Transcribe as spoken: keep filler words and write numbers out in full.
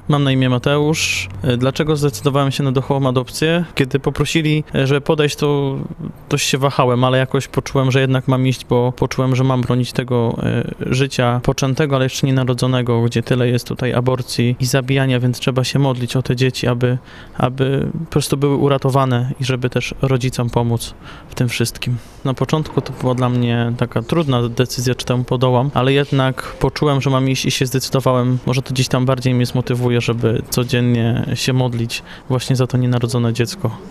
Mam na imię Mateusz. Dlaczego zdecydowałem się na duchową adopcję? Kiedy poprosili, żeby podejść, to dość się wahałem, ale jakoś poczułem, że jednak mam iść, bo poczułem, że mam bronić tego e, życia poczętego, ale jeszcze nienarodzonego, gdzie tyle jest tutaj aborcji i zabijania, więc trzeba się modlić o te dzieci, aby, aby po prostu były uratowane i żeby też rodzicom pomóc w tym wszystkim. Na początku to była dla mnie taka trudna decyzja, czy temu podołam, ale jednak poczułem, że mam iść i się zdecydowałem. Może to gdzieś tam bardziej mnie zmotywuje, żeby codziennie się modlić właśnie za to nienarodzone dziecko.